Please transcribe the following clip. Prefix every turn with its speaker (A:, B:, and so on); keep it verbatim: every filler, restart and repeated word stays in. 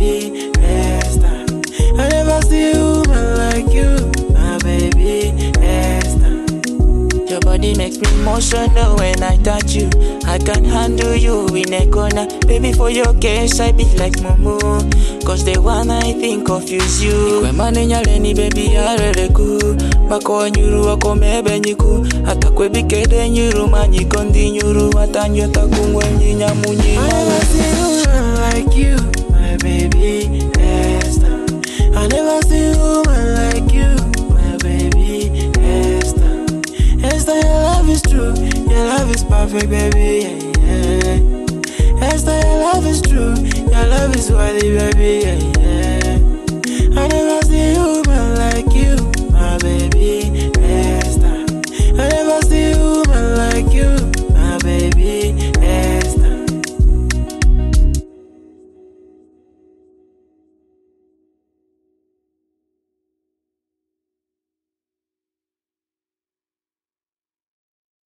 A: baby, Esther. I never see a woman like you, my baby, Esther.
B: Your body makes me emotional when I touch you. I can handle you in a corner. Baby, for your case, I be like Momo. Cause the one I think of is you. Ikwe mane nyaleni baby arere ku. Bako nyuru wako mebe nyiku. Hata kwe bikede nyuru manyiko ndi nyuru. Hata nyota kungwe nyinya munyi.
A: I never see a woman like you, my baby, Esther. I never see a woman like you, my baby, Esther. Esther, your love is true, your love is perfect, baby, yeah, yeah. Esther, your love is true, your love is worthy, baby, yeah, yeah. I never see a woman like you, my baby.